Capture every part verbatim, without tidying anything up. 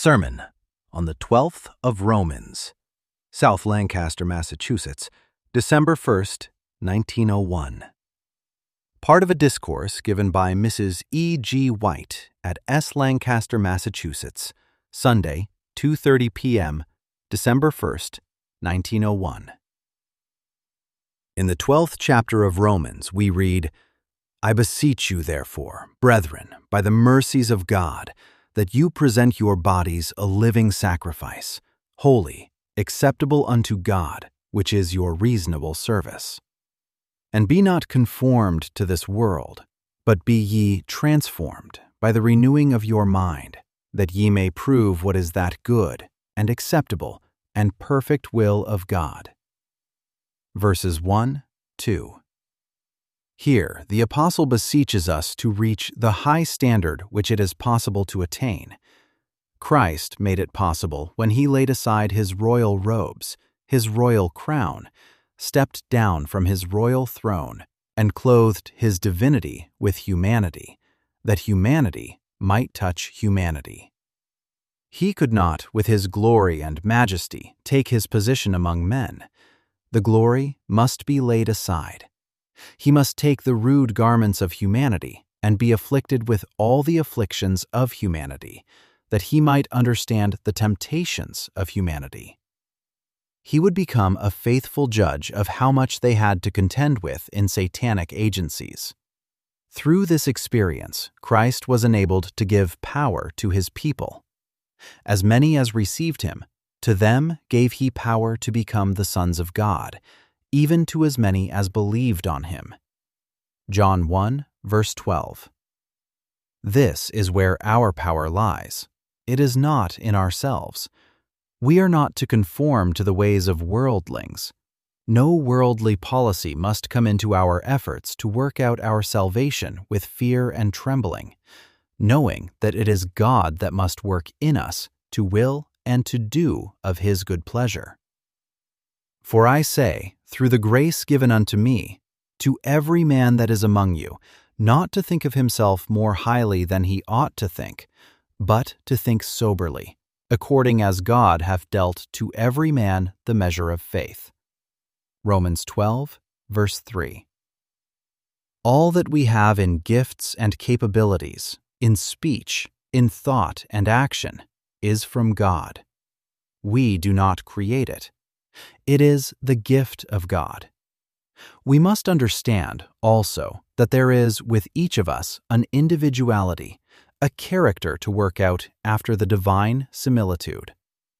Sermon on the twelfth of Romans, South Lancaster, Massachusetts, December first, nineteen oh one. Part of a discourse given by Missus E G White at S. Lancaster, Massachusetts, Sunday, two thirty p m, December first, nineteen oh one. In the twelfth chapter of Romans, we read, "I beseech you, therefore, brethren, by the mercies of God, that you present your bodies a living sacrifice, holy, acceptable unto God, which is your reasonable service. And be not conformed to this world, but be ye transformed by the renewing of your mind, that ye may prove what is that good, and acceptable, and perfect will of God." Verses one, two. Here, the apostle beseeches us to reach the high standard which it is possible to attain. Christ made it possible when he laid aside his royal robes, his royal crown, stepped down from his royal throne, and clothed his divinity with humanity, that humanity might touch humanity. He could not, with his glory and majesty, take his position among men. The glory must be laid aside. He must take the rude garments of humanity and be afflicted with all the afflictions of humanity, that he might understand the temptations of humanity. He would become a faithful judge of how much they had to contend with in satanic agencies. Through this experience, Christ was enabled to give power to his people. As many as received him, to them gave he power to become the sons of God, even to as many as believed on him. John one, verse twelve. This is where our power lies. It is not in ourselves. We are not to conform to the ways of worldlings. No worldly policy must come into our efforts to work out our salvation with fear and trembling, knowing that it is God that must work in us to will and to do of his good pleasure. For I say, through the grace given unto me, to every man that is among you, not to think of himself more highly than he ought to think, but to think soberly, according as God hath dealt to every man the measure of faith." Romans twelve, verse three. All that we have in gifts and capabilities, in speech, in thought and action, is from God. We do not create it. It is the gift of God. We must understand, also, that there is with each of us an individuality, a character to work out after the divine similitude.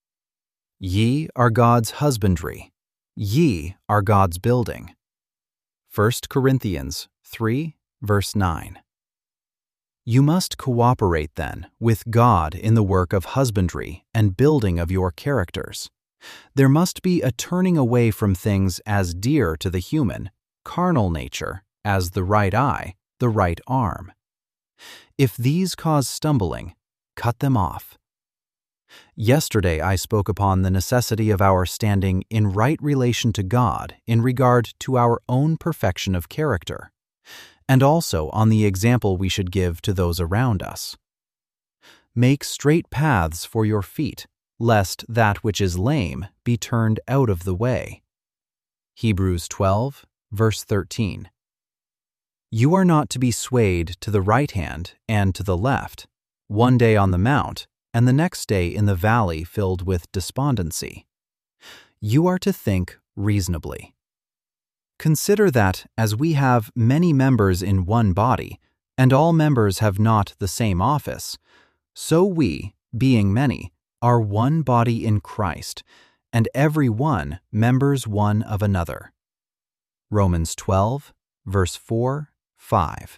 Ye are God's husbandry. Ye are God's building. First Corinthians three, verse nine. You must cooperate, then, with God in the work of husbandry and building of your characters. There must be a turning away from things as dear to the human, carnal nature as the right eye, the right arm. If these cause stumbling, cut them off. Yesterday I spoke upon the necessity of our standing in right relation to God in regard to our own perfection of character, and also on the example we should give to those around us. Make straight paths for your feet, lest that which is lame be turned out of the way. Hebrews twelve, verse thirteen. You are not to be swayed to the right hand and to the left, one day on the mount, and the next day in the valley filled with despondency. You are to think reasonably. Consider that as we have many members in one body, and all members have not the same office, so we, being many, are one body in Christ, and every one members one of another. Romans twelve, verse four, five.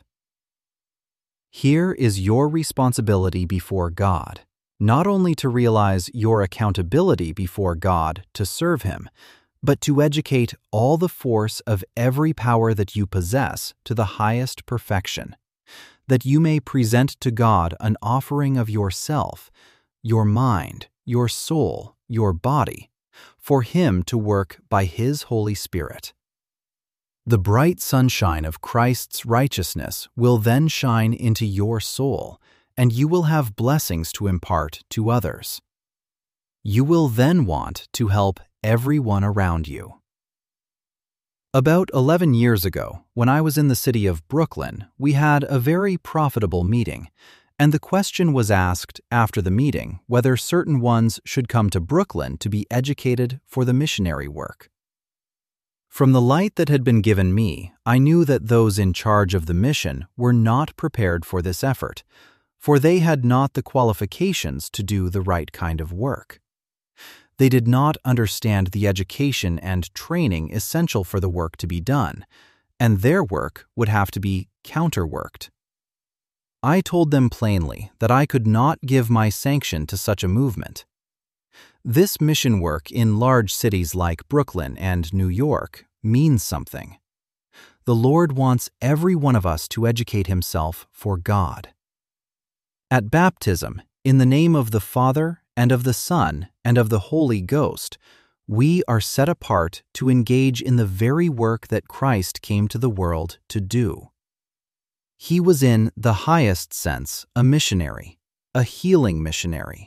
Here is your responsibility before God, not only to realize your accountability before God to serve him, but to educate all the force of every power that you possess to the highest perfection, that you may present to God an offering of yourself, your mind, your soul, your body, for him to work by his Holy Spirit. The bright sunshine of Christ's righteousness will then shine into your soul, and you will have blessings to impart to others. You will then want to help everyone around you. About eleven years ago, when I was in the city of Brooklyn, we had a very profitable meeting, and the question was asked after the meeting whether certain ones should come to Brooklyn to be educated for the missionary work. From the light that had been given me, I knew that those in charge of the mission were not prepared for this effort, for they had not the qualifications to do the right kind of work. They did not understand the education and training essential for the work to be done, and their work would have to be counterworked. I told them plainly that I could not give my sanction to such a movement. This mission work in large cities like Brooklyn and New York means something. The Lord wants every one of us to educate himself for God. At baptism, in the name of the Father, and of the Son, and of the Holy Ghost, we are set apart to engage in the very work that Christ came to the world to do. He was in the highest sense a missionary, a healing missionary.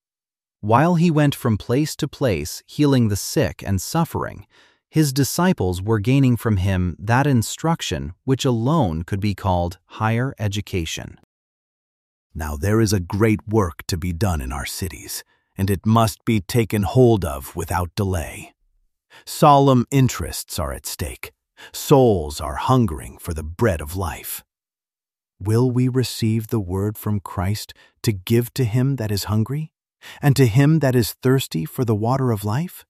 While he went from place to place healing the sick and suffering, his disciples were gaining from him that instruction which alone could be called higher education. Now there is a great work to be done in our cities, and it must be taken hold of without delay. Solemn interests are at stake. Souls are hungering for the bread of life. Will we receive the word from Christ to give to him that is hungry, and to him that is thirsty for the water of life?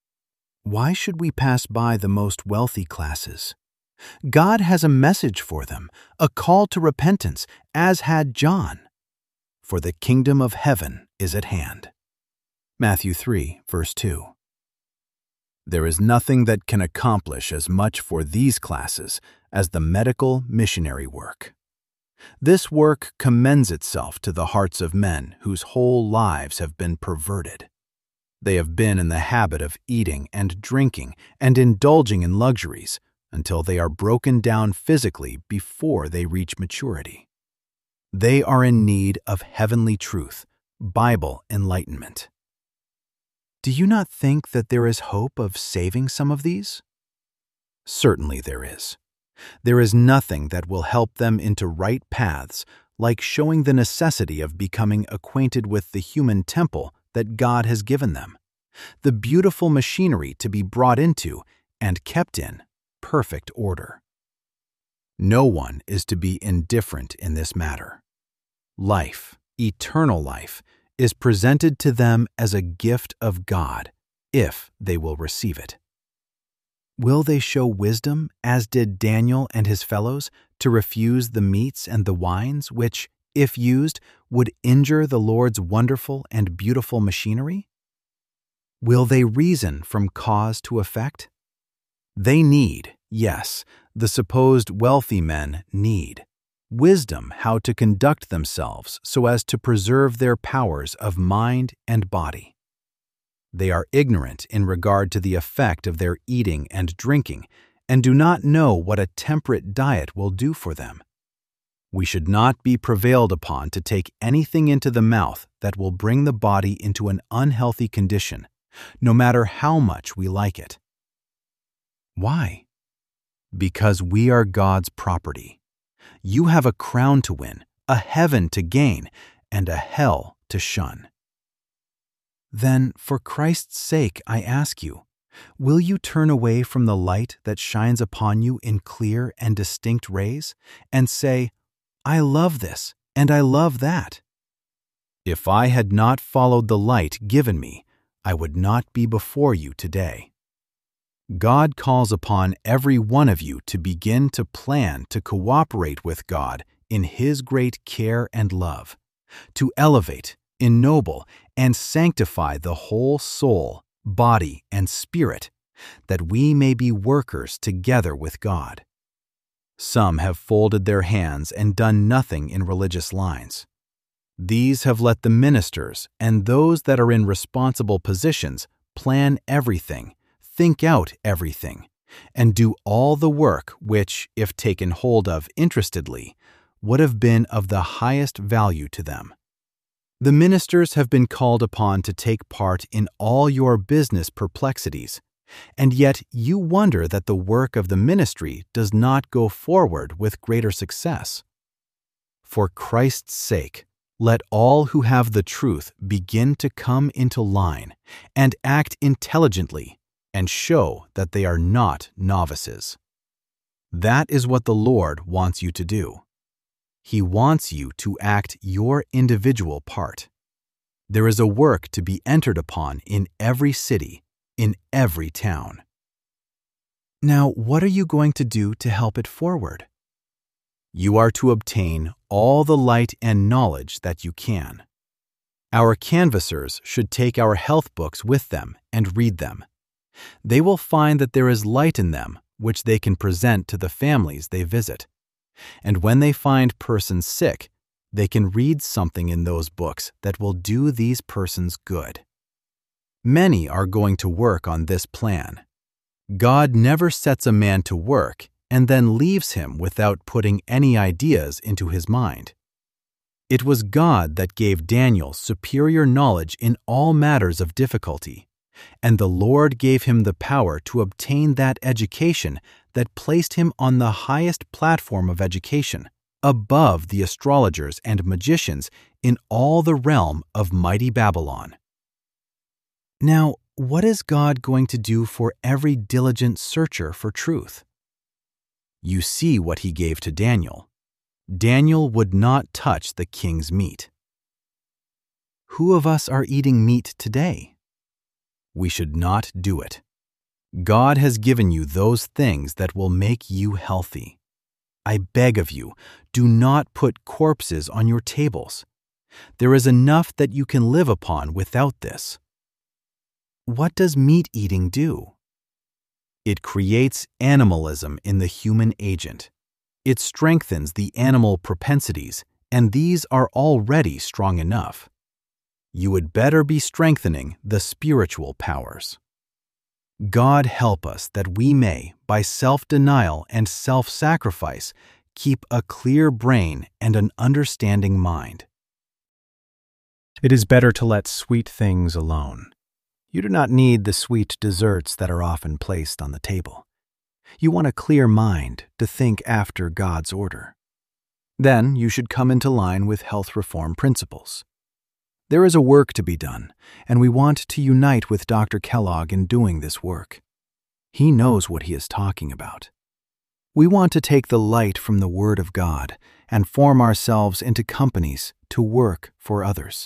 Why should we pass by the most wealthy classes? God has a message for them, a call to repentance, as had John. For the kingdom of heaven is at hand. Matthew three, verse two. There is nothing that can accomplish as much for these classes as the medical missionary work. This work commends itself to the hearts of men whose whole lives have been perverted. They have been in the habit of eating and drinking and indulging in luxuries until they are broken down physically before they reach maturity. They are in need of heavenly truth, Bible enlightenment. Do you not think that there is hope of saving some of these? Certainly there is. There is nothing that will help them into right paths like showing the necessity of becoming acquainted with the human temple that God has given them, the beautiful machinery to be brought into and kept in perfect order. No one is to be indifferent in this matter. Life, eternal life, is presented to them as a gift of God, if they will receive it. Will they show wisdom, as did Daniel and his fellows, to refuse the meats and the wines which, if used, would injure the Lord's wonderful and beautiful machinery? Will they reason from cause to effect? They need, yes, the supposed wealthy men need, wisdom how to conduct themselves so as to preserve their powers of mind and body. They are ignorant in regard to the effect of their eating and drinking, and do not know what a temperate diet will do for them. We should not be prevailed upon to take anything into the mouth that will bring the body into an unhealthy condition, no matter how much we like it. Why? Because we are God's property. You have a crown to win, a heaven to gain, and a hell to shun. Then, for Christ's sake, I ask you, will you turn away from the light that shines upon you in clear and distinct rays, and say, I love this, and I love that? If I had not followed the light given me, I would not be before you today. God calls upon every one of you to begin to plan to cooperate with God in His great care and love, to elevate, ennoble, and sanctify the whole soul, body, and spirit, that we may be workers together with God. Some have folded their hands and done nothing in religious lines. These have let the ministers and those that are in responsible positions plan everything, think out everything, and do all the work which, if taken hold of interestedly, would have been of the highest value to them. The ministers have been called upon to take part in all your business perplexities, and yet you wonder that the work of the ministry does not go forward with greater success. For Christ's sake, let all who have the truth begin to come into line and act intelligently and show that they are not novices. That is what the Lord wants you to do. He wants you to act your individual part. There is a work to be entered upon in every city, in every town. Now, what are you going to do to help it forward? You are to obtain all the light and knowledge that you can. Our canvassers should take our health books with them and read them. They will find that there is light in them which they can present to the families they visit. And when they find persons sick, they can read something in those books that will do these persons good. Many are going to work on this plan. God never sets a man to work and then leaves him without putting any ideas into his mind. It was God that gave Daniel superior knowledge in all matters of difficulty, and the Lord gave him the power to obtain that education that placed him on the highest platform of education, above the astrologers and magicians in all the realm of mighty Babylon. Now, what is God going to do for every diligent searcher for truth? You see what he gave to Daniel. Daniel would not touch the king's meat. Who of us are eating meat today? We should not do it. God has given you those things that will make you healthy. I beg of you, do not put corpses on your tables. There is enough that you can live upon without this. What does meat eating do? It creates animalism in the human agent. It strengthens the animal propensities, and these are already strong enough. You would better be strengthening the spiritual powers. God help us that we may, by self-denial and self-sacrifice, keep a clear brain and an understanding mind. It is better to let sweet things alone. You do not need the sweet desserts that are often placed on the table. You want a clear mind to think after God's order. Then you should come into line with health reform principles. There is a work to be done, and we want to unite with Doctor Kellogg in doing this work. He knows what he is talking about. We want to take the light from the Word of God and form ourselves into companies to work for others.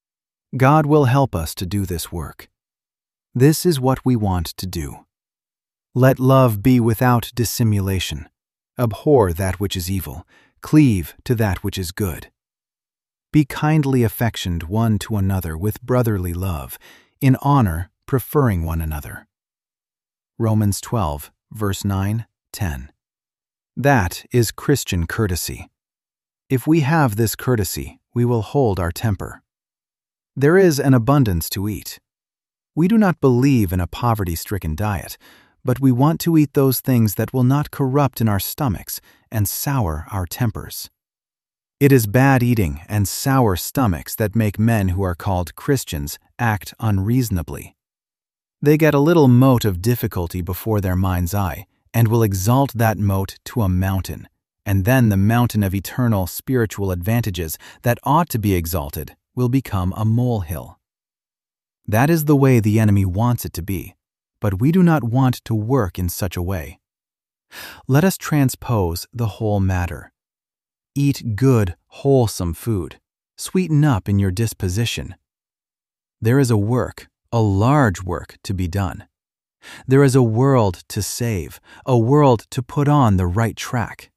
God will help us to do this work. This is what we want to do. Let love be without dissimulation. Abhor that which is evil. Cleave to that which is good. Be kindly affectioned one to another with brotherly love, in honor preferring one another. Romans twelve, verse nine, ten. That is Christian courtesy. If we have this courtesy, we will hold our temper. There is an abundance to eat. We do not believe in a poverty-stricken diet, but we want to eat those things that will not corrupt in our stomachs and sour our tempers. It is bad eating and sour stomachs that make men who are called Christians act unreasonably. They get a little mote of difficulty before their mind's eye and will exalt that mote to a mountain, and then the mountain of eternal spiritual advantages that ought to be exalted will become a molehill. That is the way the enemy wants it to be, but we do not want to work in such a way. Let us transpose the whole matter. Eat good, wholesome food. Sweeten up in your disposition. There is a work, a large work to be done. There is a world to save, a world to put on the right track.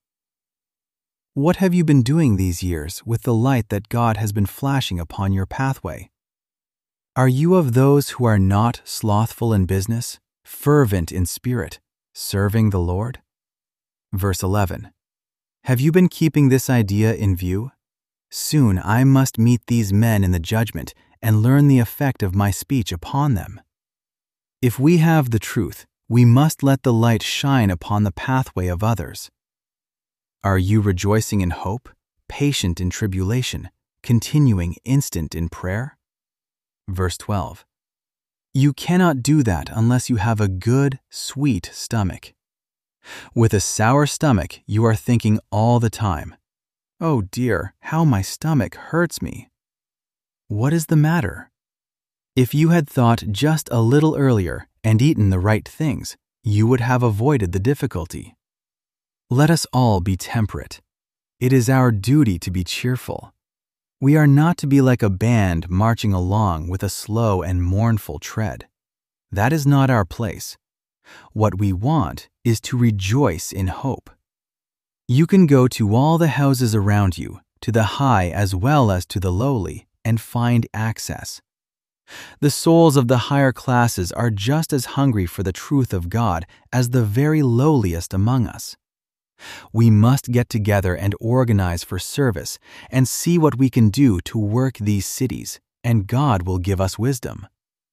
What have you been doing these years with the light that God has been flashing upon your pathway? Are you of those who are not slothful in business, fervent in spirit, serving the Lord? Verse eleven. Have you been keeping this idea in view? Soon I must meet these men in the judgment and learn the effect of my speech upon them. If we have the truth, we must let the light shine upon the pathway of others. Are you rejoicing in hope, patient in tribulation, continuing instant in prayer? Verse twelve. You cannot do that unless you have a good, sweet stomach. With a sour stomach, you are thinking all the time, "Oh dear, how my stomach hurts me." What is the matter? If you had thought just a little earlier and eaten the right things, you would have avoided the difficulty. Let us all be temperate. It is our duty to be cheerful. We are not to be like a band marching along with a slow and mournful tread. That is not our place. What we want is to rejoice in hope. You can go to all the houses around you, to the high as well as to the lowly, and find access. The souls of the higher classes are just as hungry for the truth of God as the very lowliest among us. We must get together and organize for service and see what we can do to work these cities, and God will give us wisdom.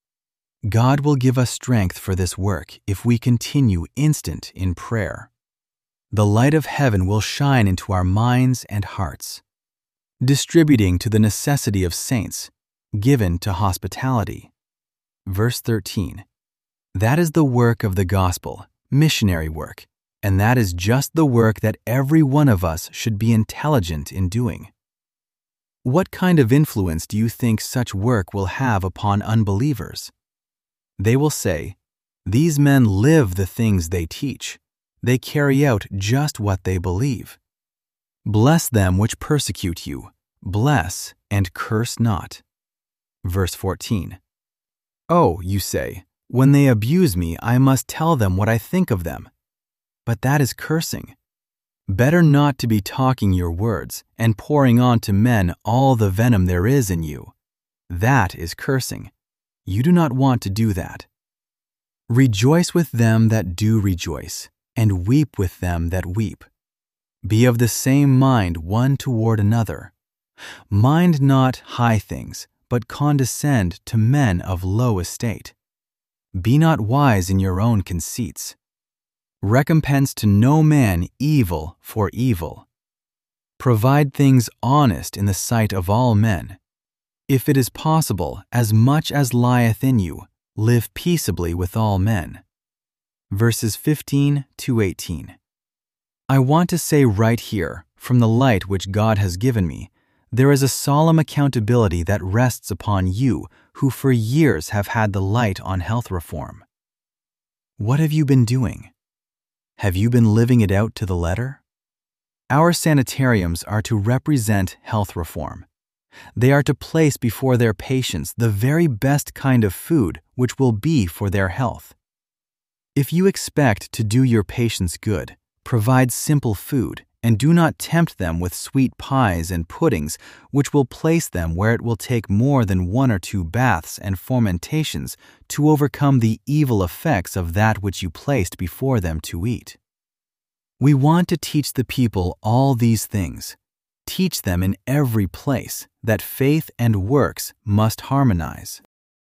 God will give us strength for this work if we continue instant in prayer. The light of heaven will shine into our minds and hearts, distributing to the necessity of saints, given to hospitality. Verse thirteen. That is the work of the gospel, missionary work, and that is just the work that every one of us should be intelligent in doing. What kind of influence do you think such work will have upon unbelievers? They will say, "These men live the things they teach. They carry out just what they believe." Bless them which persecute you. Bless and curse not. Verse fourteen. Oh, you say, when they abuse me, I must tell them what I think of them. But that is cursing. Better not to be talking your words and pouring on to men all the venom there is in you. That is cursing. You do not want to do that. Rejoice with them that do rejoice, and weep with them that weep. Be of the same mind one toward another. Mind not high things, but condescend to men of low estate. Be not wise in your own conceits. Recompense to no man evil for evil. Provide things honest in the sight of all men. If it is possible, as much as lieth in you, live peaceably with all men. Verses fifteen to eighteen. I want to say right here, from the light which God has given me, there is a solemn accountability that rests upon you who for years have had the light on health reform. What have you been doing? Have you been living it out to the letter? Our sanitariums are to represent health reform. They are to place before their patients the very best kind of food which will be for their health. If you expect to do your patients good, provide simple food and do not tempt them with sweet pies and puddings which will place them where it will take more than one or two baths and fomentations to overcome the evil effects of that which you placed before them to eat. We want to teach the people all these things. Teach them in every place that faith and works must harmonize.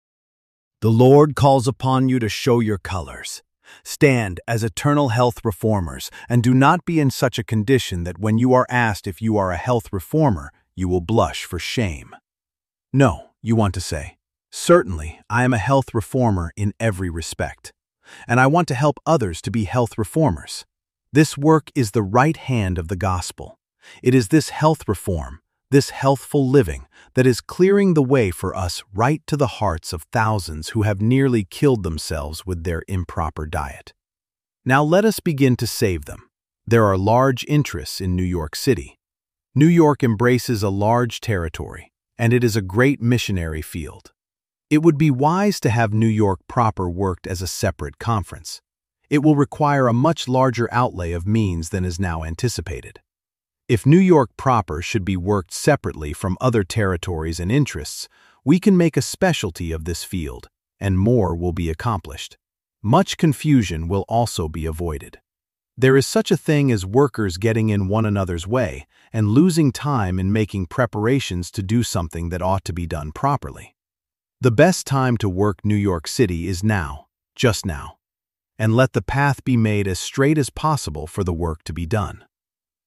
The Lord calls upon you to show your colors. Stand as eternal health reformers, and do not be in such a condition that when you are asked if you are a health reformer, you will blush for shame. No, you want to say, certainly, I am a health reformer in every respect, and I want to help others to be health reformers. This work is the right hand of the gospel. It is this health reform, this healthful living, that is clearing the way for us right to the hearts of thousands who have nearly killed themselves with their improper diet. Now let us begin to save them. There are large interests in New York City. New York embraces a large territory, and it is a great missionary field. It would be wise to have New York proper worked as a separate conference. It will require a much larger outlay of means than is now anticipated. If New York proper should be worked separately from other territories and interests, we can make a specialty of this field, and more will be accomplished. Much confusion will also be avoided. There is such a thing as workers getting in one another's way and losing time in making preparations to do something that ought to be done properly. The best time to work New York City is now, just now, and let the path be made as straight as possible for the work to be done.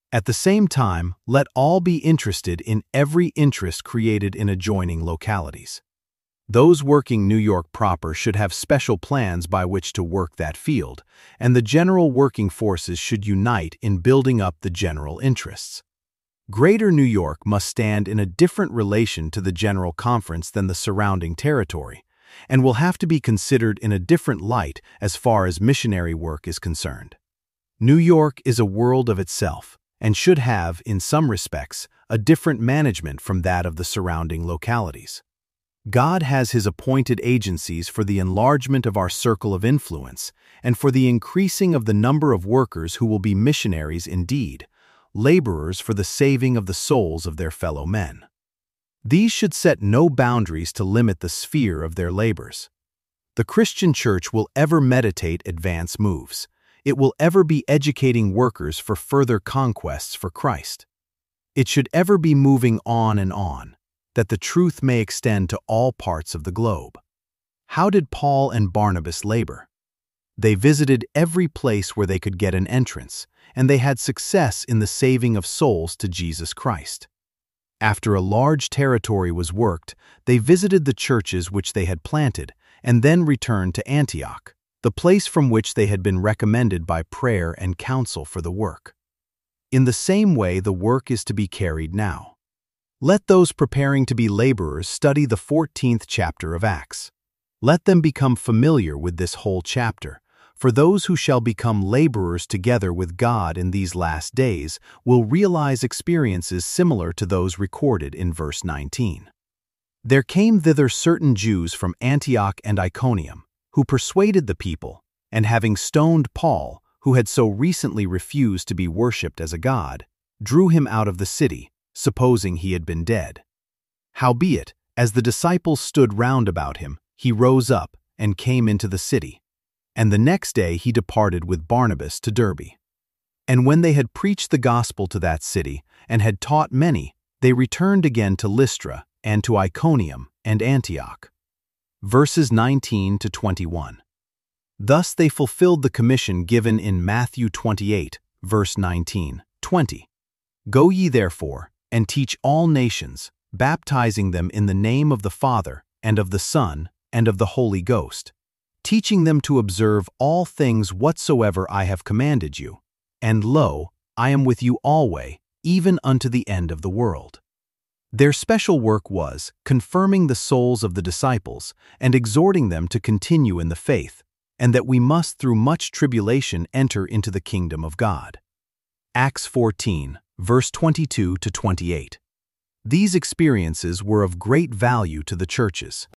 At the same time, let all be interested in every interest created in adjoining localities. Those working New York proper should have special plans by which to work that field, and the general working forces should unite in building up the general interests. Greater New York must stand in a different relation to the General Conference than the surrounding territory, and will have to be considered in a different light as far as missionary work is concerned. New York is a world of itself, and should have, in some respects, a different management from that of the surrounding localities. God has His appointed agencies for the enlargement of our circle of influence, and for the increasing of the number of workers who will be missionaries indeed, laborers for the saving of the souls of their fellow men. These should set no boundaries to limit the sphere of their labors. The Christian church will ever meditate advance moves. It will ever be educating workers for further conquests for Christ. It should ever be moving on and on, that the truth may extend to all parts of the globe. How did Paul and Barnabas labor? They visited every place where they could get an entrance, and they had success in the saving of souls to Jesus Christ. After a large territory was worked, they visited the churches which they had planted, and then returned to Antioch, the place from which they had been recommended by prayer and counsel for the work. In the same way the work is to be carried now. Let those preparing to be laborers study the fourteenth chapter of Acts. Let them become familiar with this whole chapter, for those who shall become laborers together with God in these last days will realize experiences similar to those recorded in verse nineteen. There came thither certain Jews from Antioch and Iconium, who persuaded the people, and having stoned Paul, who had so recently refused to be worshipped as a god, drew him out of the city, supposing he had been dead. Howbeit, as the disciples stood round about him, he rose up and came into the city. And the next day he departed with Barnabas to Derbe. And when they had preached the gospel to that city, and had taught many, they returned again to Lystra, and to Iconium, and Antioch. Verses nineteen to twenty-one. Thus they fulfilled the commission given in Matthew twenty-eight, verse nineteen, twenty. Go ye therefore, and teach all nations, baptizing them in the name of the Father, and of the Son, and of the Holy Ghost, teaching them to observe all things whatsoever I have commanded you. And lo, I am with you alway, even unto the end of the world. Their special work was confirming the souls of the disciples and exhorting them to continue in the faith, and that we must through much tribulation enter into the kingdom of God. Acts fourteen, verse twenty-two to twenty-eight. These experiences were of great value to the churches.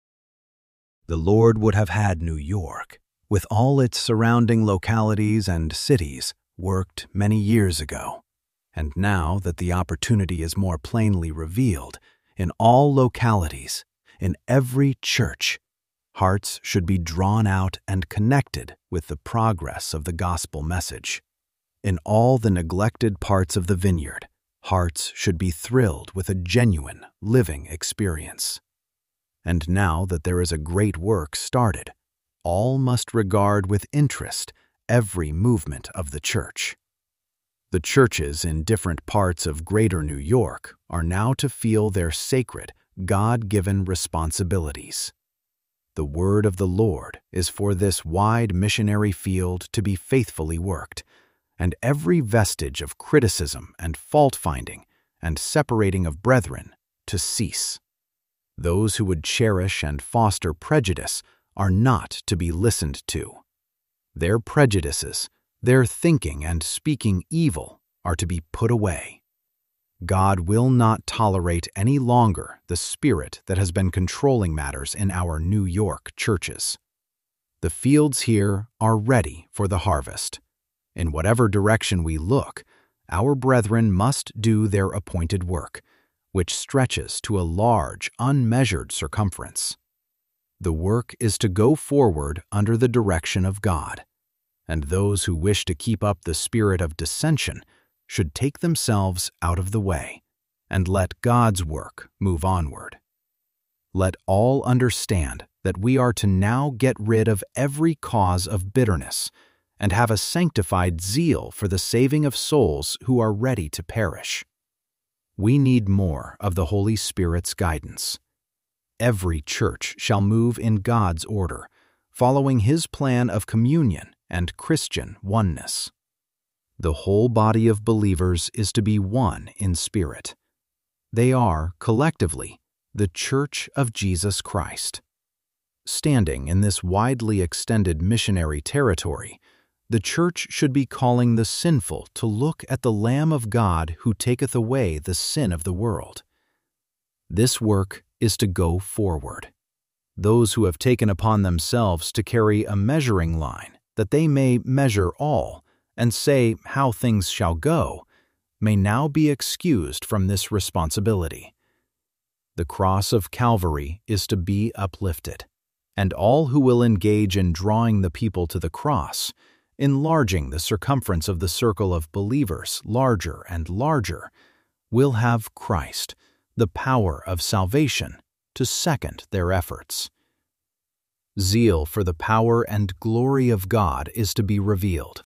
The Lord would have had New York, with all its surrounding localities and cities, worked many years ago. And now that the opportunity is more plainly revealed, in all localities, in every church, hearts should be drawn out and connected with the progress of the gospel message. In all the neglected parts of the vineyard, hearts should be thrilled with a genuine, living experience. And now that there is a great work started, all must regard with interest every movement of the church. The churches in different parts of Greater New York are now to feel their sacred, God-given responsibilities. The word of the Lord is for this wide missionary field to be faithfully worked, and every vestige of criticism and fault-finding and separating of brethren to cease. Those who would cherish and foster prejudice are not to be listened to. Their prejudices, their thinking and speaking evil, are to be put away. God will not tolerate any longer the spirit that has been controlling matters in our New York churches. The fields here are ready for the harvest. In whatever direction we look, our brethren must do their appointed work, which stretches to a large, unmeasured circumference. The work is to go forward under the direction of God, and those who wish to keep up the spirit of dissension should take themselves out of the way and let God's work move onward. Let all understand that we are to now get rid of every cause of bitterness and have a sanctified zeal for the saving of souls who are ready to perish. We need more of the Holy Spirit's guidance. Every church shall move in God's order, following His plan of communion and Christian oneness. The whole body of believers is to be one in spirit. They are, collectively, the Church of Jesus Christ. Standing in this widely extended missionary territory, the Church should be calling the sinful to look at the Lamb of God who taketh away the sin of the world. This work is to go forward. Those who have taken upon themselves to carry a measuring line, that they may measure all, and say how things shall go, may now be excused from this responsibility. The cross of Calvary is to be uplifted, and all who will engage in drawing the people to the cross, enlarging the circumference of the circle of believers larger and larger, will have Christ, the power of salvation, to second their efforts. Zeal for the power and glory of God is to be revealed,